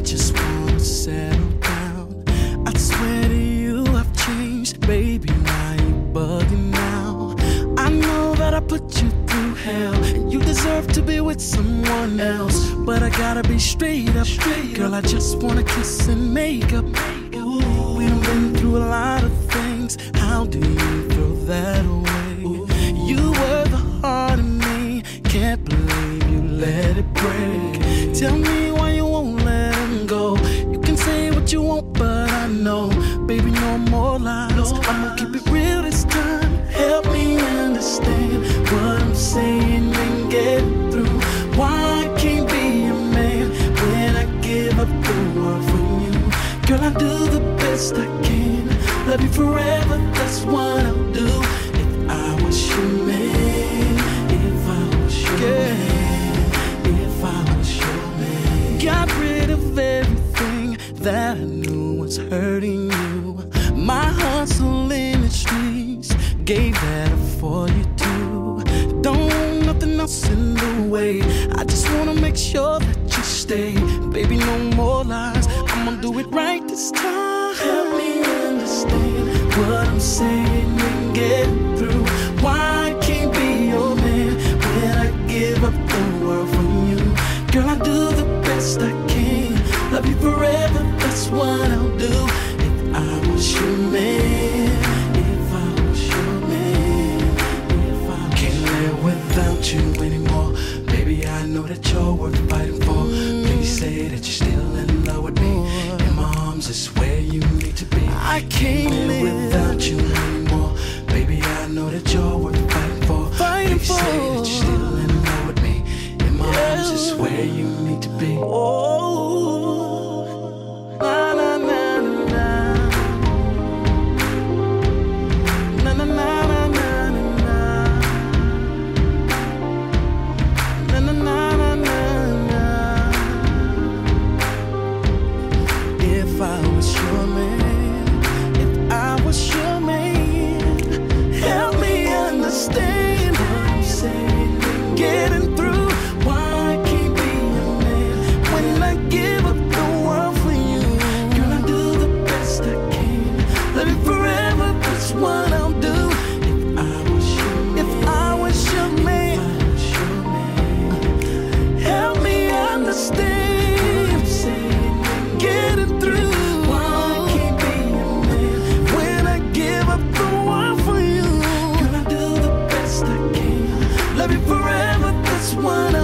just wanna settle down. I swear to you I've changed, baby, why you bugging now? I know that I put you through hell, and you deserve to be with someone else. But I gotta be straight up, girl, I just wanna kiss and make up. Ooh, we done been through a lot of things, how do you throw that away? You were the heart of me, can't believe you let it break. Tell me why you won't let him go. You can say what you want, but I know, baby, no more lies. I'ma keep it real this time. Help me understand what I'm saying and get through. Why I can't be a man when I give up the world for you? Girl, I do the best I can. Love you forever, that's what I'll do. If I was your man, if I was your man, if I was your man. Got rid of everything that I knew was hurting you. My hustle in the streets gave that up for you too. Don't want nothing else in the way. I just wanna make sure that you stay. Baby, no more lies, I'ma do it right this time. Help me understand what I'm saying and get through. Why I can't be your man when I give up the world for you? Girl, I do the best I can. Love you forever, that's what I'll do. If I was your man, if I was your man, if I was can't live without you anymore. Baby, I know that you're worth fighting for. Please say that you're still in love with me. In my arms is where you need to be. I can't live without you anymore. Baby, I know that you're worth fighting for. Please say that you're still in love with me. In my arms is where you need to be. Oh, na na na na na na na na na na na na na. If I was your man, if I was your man, help me understand what I'm saying, getting through. Why I can't be your man when I give up the world for you? Girl, I do the best I can. Love you forever, that's what I'll do. If I was your man, if I was your man, help me understand, getting through. Why I can't be your man when I give up the world for you? Girl, I do the best I can. Love you forever, that's what